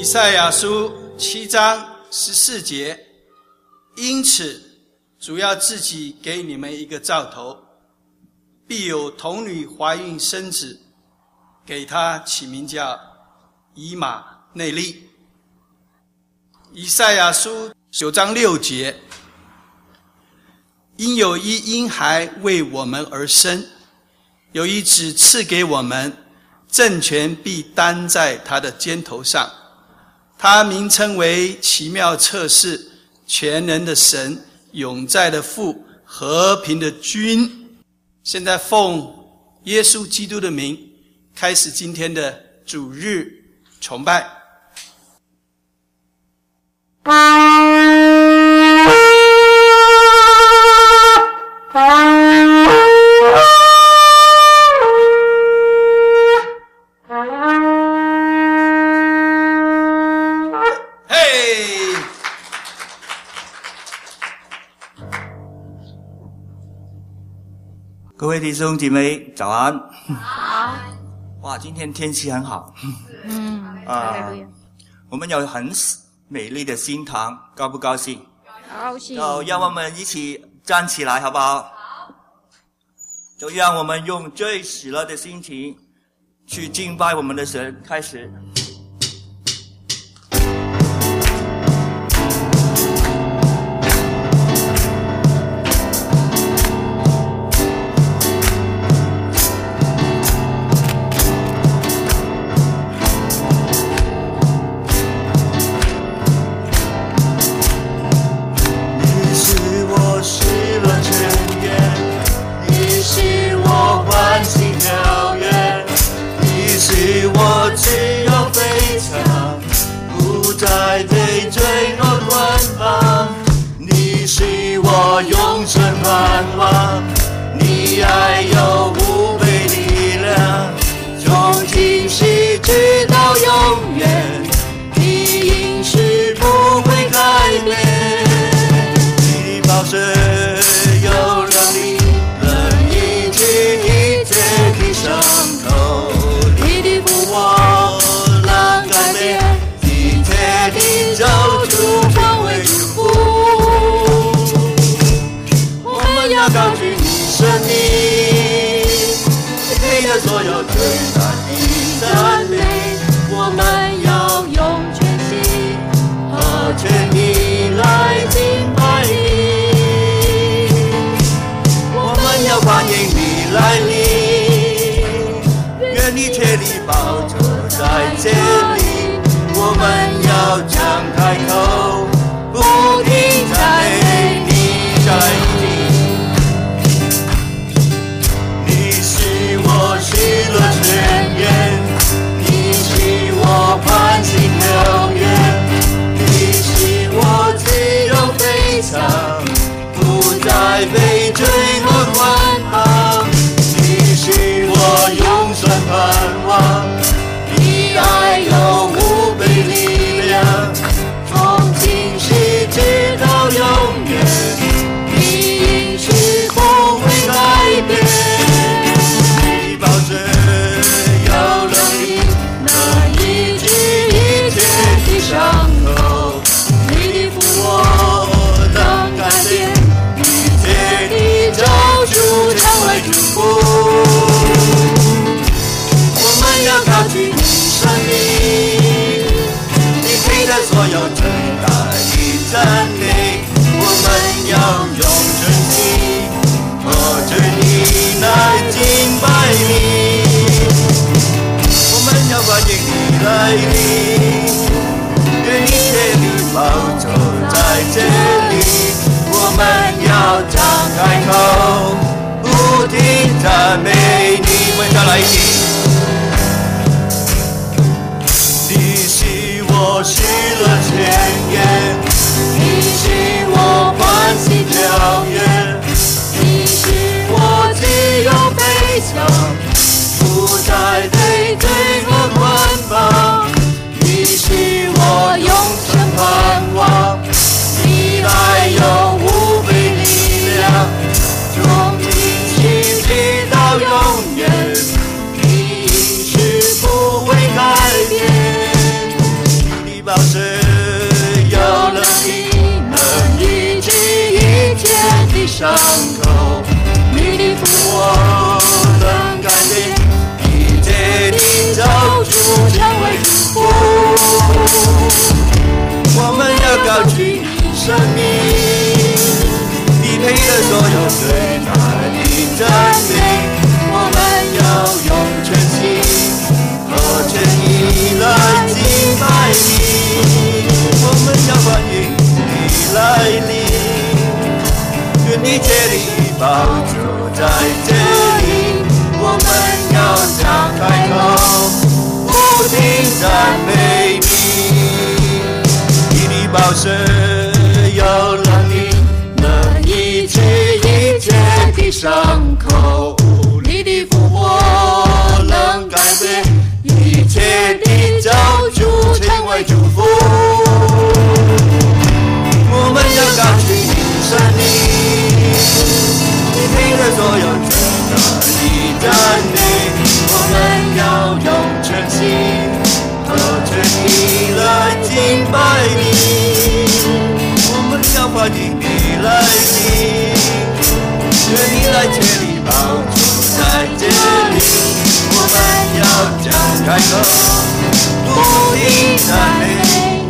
赛亚书7章14节，因此主要自己给你们一个兆头，必有童女怀孕生子，给他起名叫以马内利。以赛亚书9章6节，因有一婴孩为我们而生，有一子赐给我们，政权必担在他的肩头上，他名称为奇妙策士，全能的神，永在的父，和平的君。现在奉耶稣基督的名，开始今天的主日崇拜。 各位弟兄姐妹早安。 好。 哇，今天天气很好。我们有很美丽的新堂，高不高兴？ 高兴。 就让我们一起站起来好不好？就让我们用最喜乐的心情去敬拜我们的神。开始。 永生盼望，你爱有无比力量，从今世直到永远，你应许不会改变。你的宝血有能力，能医治一切的伤口，你的复活能改变一切的救主，成为祝福。要高举你生命，配得所有最大的赞美。我们要用全心和全意来敬拜你，我们要欢迎你来临，愿你竭力保守在这里。我们要张开口，不停赞美你在喜乐泉源，你是我欢喜跳跃，你是我自由飞翔，不再被追和捆绑，你是我永生盼望，你爱有无比力量，从今世直到永远，你应许不会改变。伤口，你的复活能改变一切的救主，成为祝福。我们要高举你生命，你配得所有最大的赞美。我们要用真心和真意来敬拜你，我们要欢迎你来临，愿你竭力保守在这里，我们要张开口，不停赞美你。我们再来一起。你是我喜乐泉源，你是我欢喜跳跃，你是我自由飞翔，不再被罪恶捆绑。你是我永生盼望，你爱有无比力量，从今世直到永远，你伤口，你的复活能改变一切的救主，成为祝福。我们要高举你生命，匹配了所有最大的真理。我们要用全心和全意来敬拜你，我们要欢迎你来临，愿一切的宝座在这里。我们要张开口，不停赞美你，你的宝血要让你能医治一切的伤口，你的复活能改变一切的救主，成为祝福。我们要高举你生命，你配了所有最大的赞美。我们要用全心和全意来敬拜你，我们要欢迎你来临，愿你来这里保住在这里。我们要张开口，不停赞美你。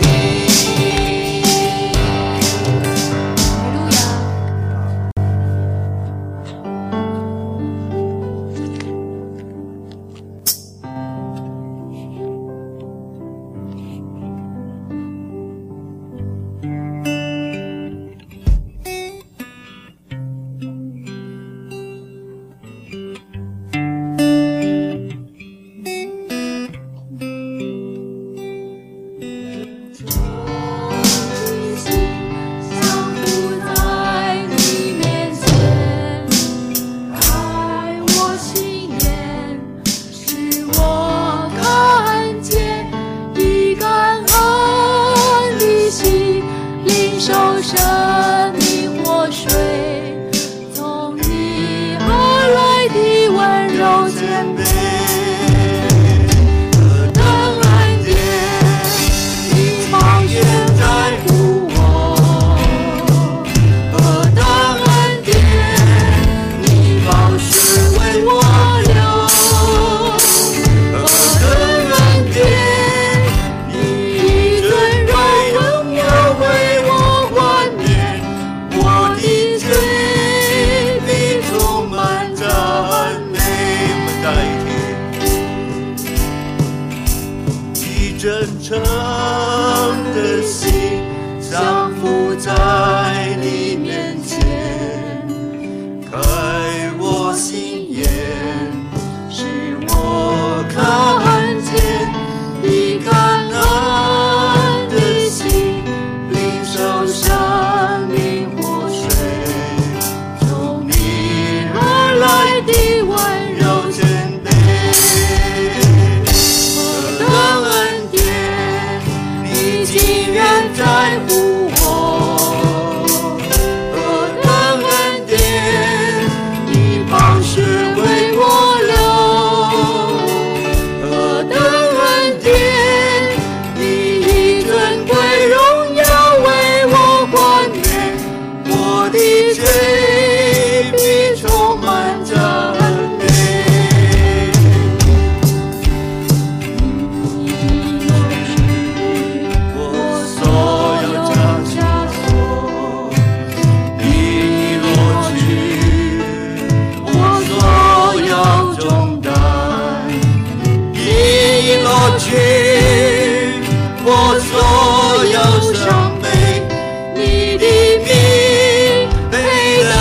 我所有伤悲，你的名配得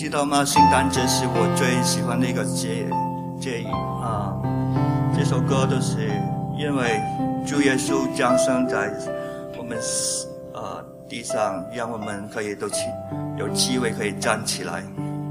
知道吗？圣诞节是我最喜欢的一个节日啊。这首歌都是因为主耶稣降生在我们地上，让我们可以都有机会可以站起来。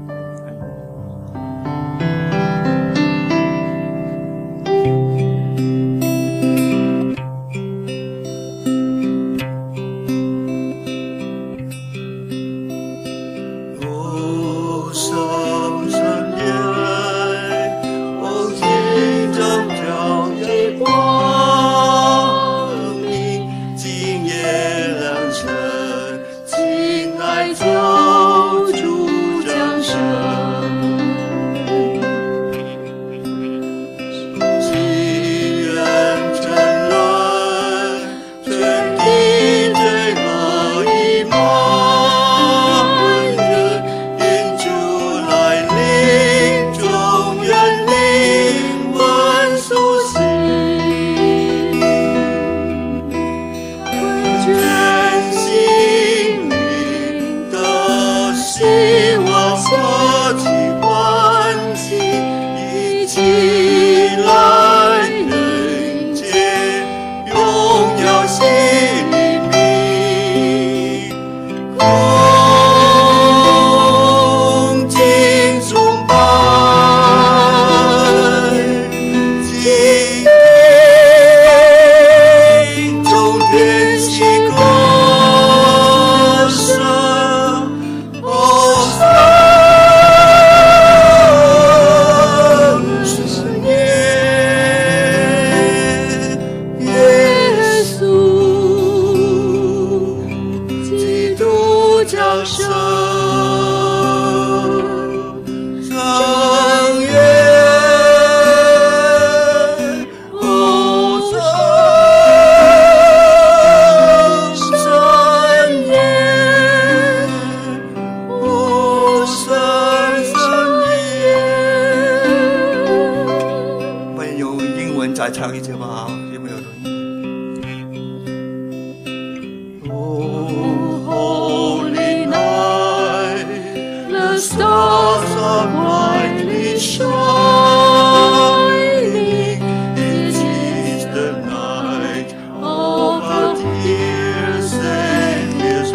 再唱一次吧，有没有 ？Oh, holy night, the stars are brightly shining. It is the night of our dear Savior's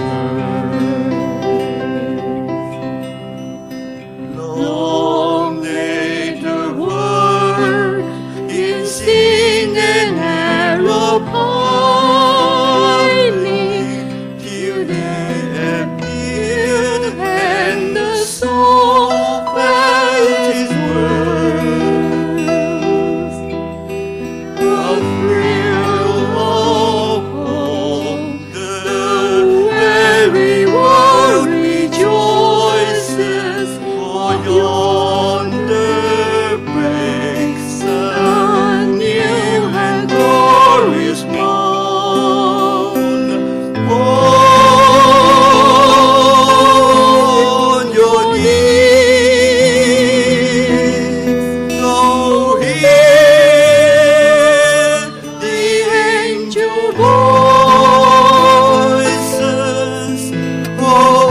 birth. Long lay the world in sin and error pining, till they appeared and the soul felt His worth. The thrill of hope, the very world rejoices, for yonder breaks a new and glorious morn. On your knees, go hear the angel voices. Oh,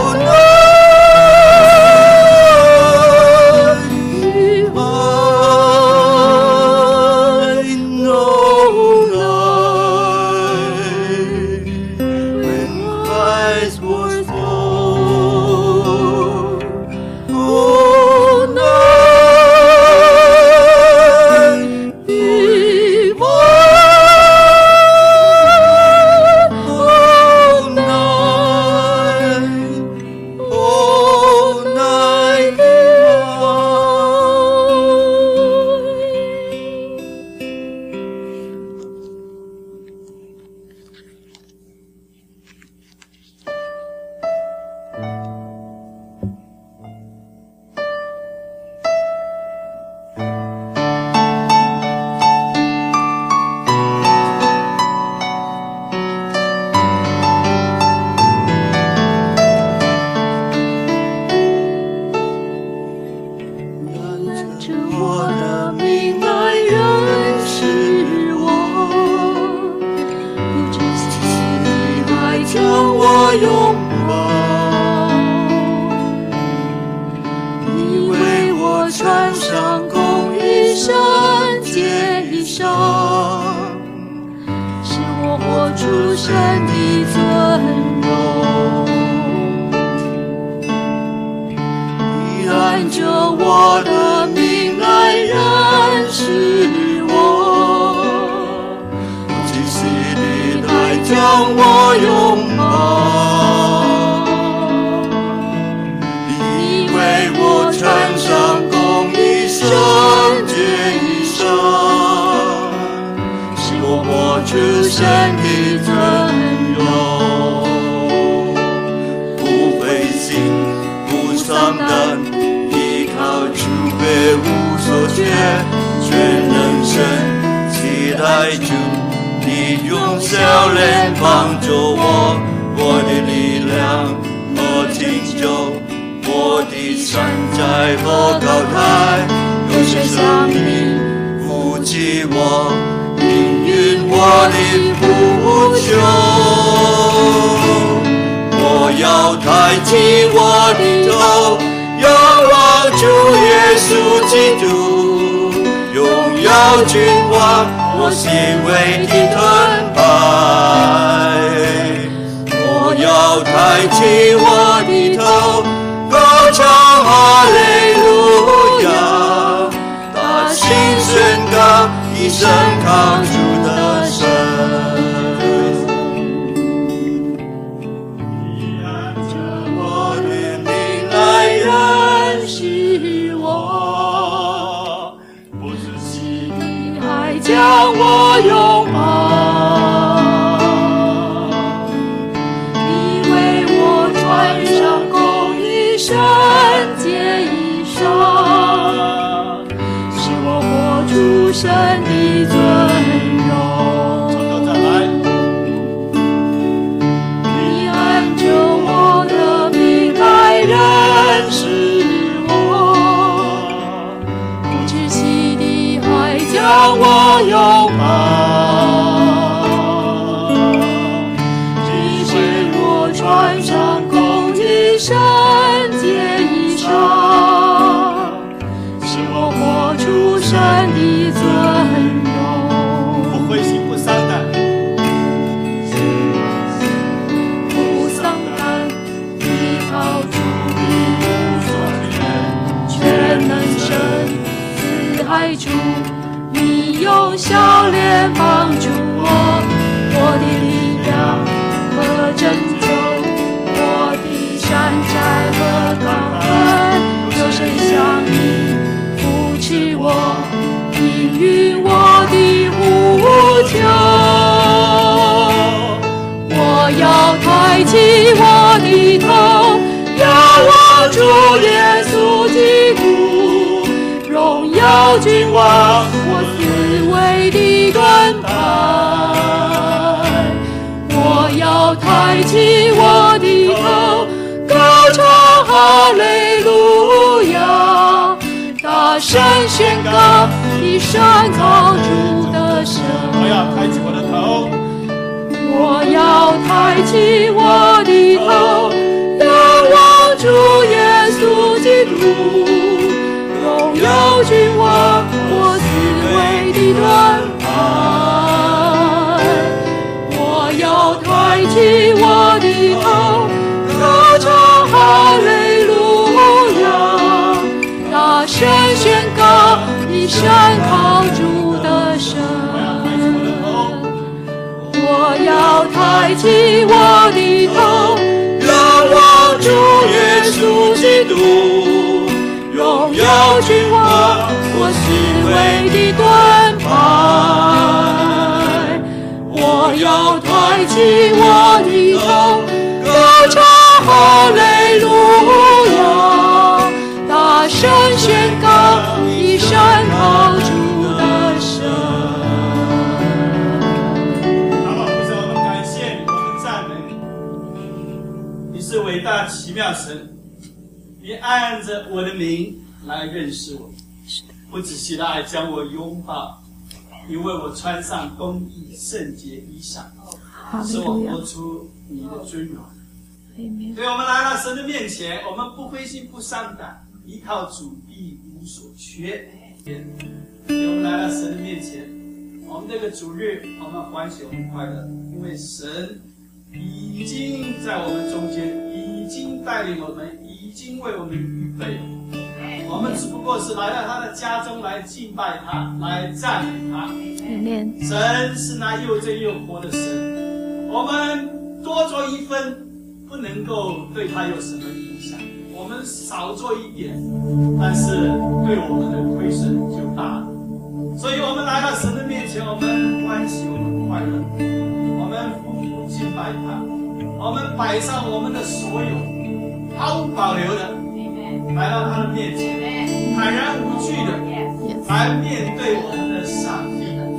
when Christ was born, oh night, be born, oh night, be born. 主，你用笑脸帮助我，我的力量和拯救，我的山寨和高台，有谁向你扶起我，应允我的呼求。我要抬起我的头，仰望主耶稣基督，荣耀君王，我心为的盾牌。我要抬起我的头，高唱哈利路亚，大声宣告，一生靠主的神。你按着我的灵来认识我，不自己你还将我拥抱。你为我穿上公义圣洁衣裳，使我活出神的尊荣。从头再来。你按着我的名来认识我，不知其地还将我拥抱。你为我穿上公义圣洁衣裳，使我活出神的尊荣。不灰心不丧胆，不丧胆，依靠主的无所愿，全能神慈爱主，你用笑脸帮助我，我的力量和拯救，我的山寨和高台，有谁像你扶持我，应允我的呼求。我要抬起我的头，仰望主耶稣基督，荣耀君王，我思维的盾牌。我要抬起我的头，高唱哈利路亚，大声宣告，一生靠主的神。我要抬起我的头，我要抬起我的头，仰望主耶稣基督，荣耀君王，我思维的盾牌。我要抬起我的头，高唱哈利路亚，大声宣告，一生靠主的神。我要抬起我的头，仰望主耶稣基督，荣耀君王，我思维的盾牌。我要抬起我的头，高唱哈利路亚，大声宣告，一生靠主的神。 阿爸父神，我们感谢你，我们赞美你。你是伟大奇妙神，你按着我的名来认识我，不仔细的爱将我拥抱，你为我穿上公义圣洁衣裳，使我活出你的尊荣。对，我们来到神的面前，我们不灰心不伤胆，依靠主必无所缺。对，我们来到神的面前，我们这个主日我们欢喜，我们快乐，因为神已经在我们中间，已经带领我们，已经为我们预备了。我们只不过是来到他的家中来敬拜他，来赞美他。神是那又真又活的神，我们多做一分不能够对他有什么影响，我们少做一点，但是对我们的亏损就大了。所以我们来到神的面前，我们欢喜，我们快乐，我们夫妇敬拜他，我们摆上我们的所有，毫无保留的来到他的面前，坦然无惧的来面对我们的上帝。我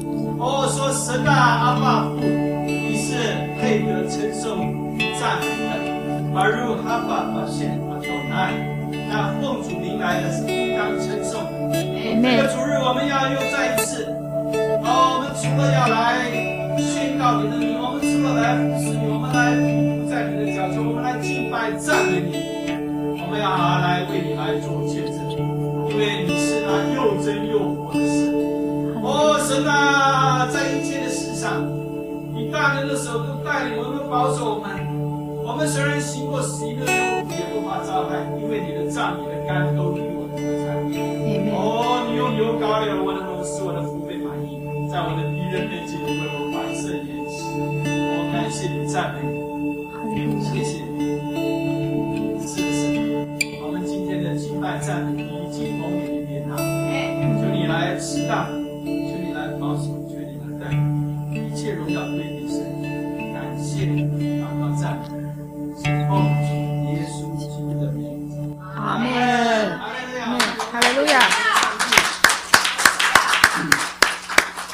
哦，说神啊，阿爸父，你是配得称颂赞美的。巴如哈巴巴谢阿多奈，那奉主名来的是应当称颂的。这个主日我们要又再一次，我们除了要来宣告你的名，我们除了来服侍你，我们来匍在你的脚前，我们来敬拜赞美你，我们要来为你来做见证，因为你是那又真又活的神。哦，神啊，在一切的事上，你大能的手都带领我们，保守我们。我们虽然行过喜乐幽谷，也不怕遭害，因为你的杖、你的竿都与我同在。哦，你用油膏了我的头，使我的福杯满溢，在我的敌人面前，你为我摆设筵席。我感谢你，赞美你，谢谢你。是的，我们今天的敬拜赞美已经蒙你的悦纳，求你来适当